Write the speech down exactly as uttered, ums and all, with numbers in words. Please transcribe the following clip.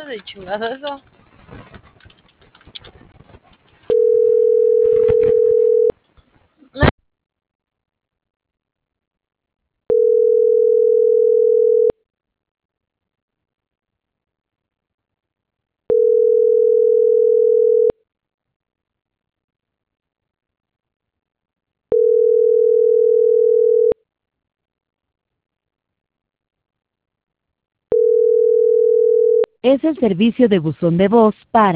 de chingado eso. Es el servicio de buzón de voz para